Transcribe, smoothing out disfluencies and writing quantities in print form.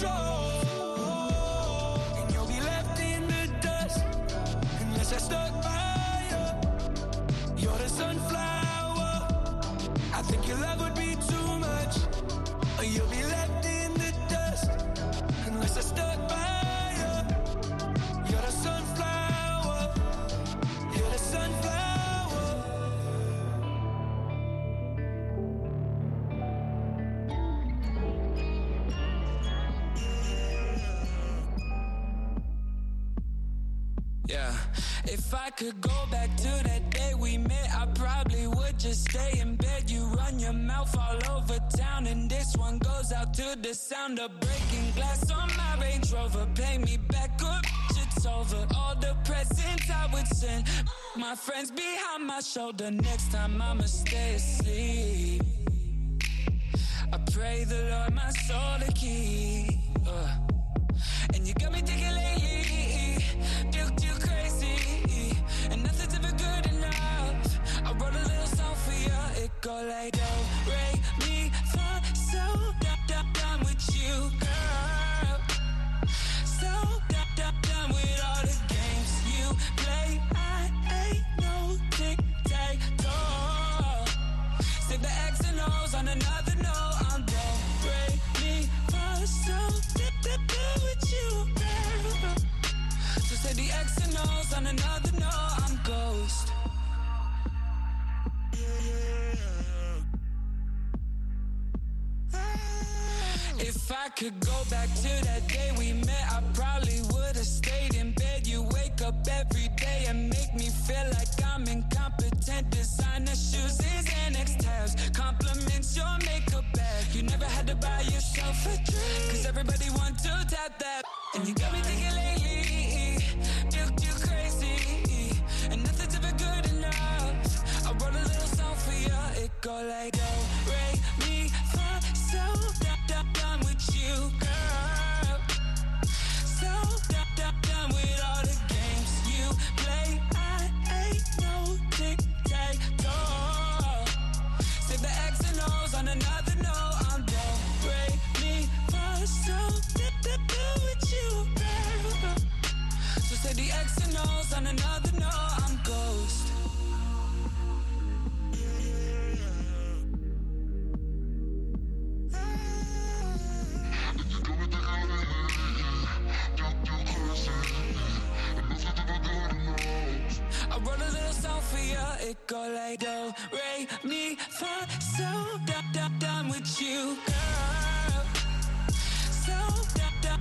control. And you'll be left in the dust unless I stuck by you. You're the sunflower. I think your love would be too much. Or you'll be left in the dust unless I stuck by you. You're the sunflower. You're the sunflower. Yeah, if I could go back to that day we met, I probably would just stay in bed. You run your mouth all over town, and this one goes out to the sound of breaking glass on my Range Rover. Pay me back up, it's over. All the presents I would send my friends behind my shoulder. Next time I'ma stay asleep. I pray the Lord my soul to keep. And you got me thinking lately, too crazy, and nothing's ever good enough. I wrote a little song for you, it go like do, re, mi, fa, so done with you, girl. So done with all the games you play. I ain't no tic-tac-toe. Stick the X and O's on another note. I'm do, re, mi, fa, so done with you, girl. So say the X and O's on another note. I'm ghost. If I could go back to that day we met, I probably would've stayed in bed. You wake up every day and make me feel like I'm incompetent. Designer shoes, Xanax tabs, compliments your makeup bag. You never had to buy yourself a drink, cause everybody want to tap that. And you got me thinking lately, too crazy, and nothing's ever good enough. I wrote a little song for you, it go like do, re, mi, fa, so done with you, girl. So done with all the games you play. I ain't no tic-tac-toe. Say the X and O's on another note. I'm do, re, mi, fa, so done with you, girl. So say the X and O's on another note. I'm ghost. I wrote a little song for you, it go like do, re, mi, fa, so